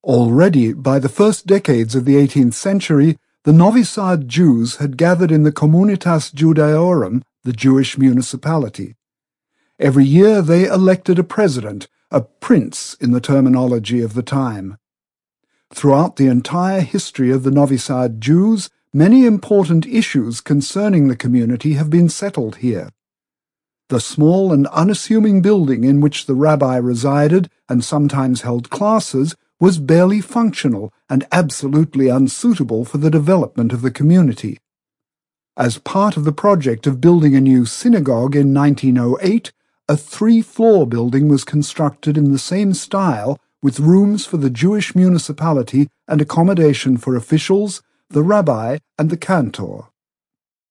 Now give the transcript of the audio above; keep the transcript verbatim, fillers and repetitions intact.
Already, by the first decades of the eighteenth century, the Novi Sad Jews had gathered in the Communitas Judaeorum, the Jewish municipality. Every year they elected a president, a prince in the terminology of the time. Throughout the entire history of the Novi Sad Jews, many important issues concerning the community have been settled here. The small and unassuming building in which the rabbi resided and sometimes held classes was barely functional and absolutely unsuitable for the development of the community. As part of the project of building a new synagogue in nineteen oh eight, a three-floor building was constructed in the same style, with rooms for the Jewish municipality and accommodation for officials, the rabbi, and the cantor.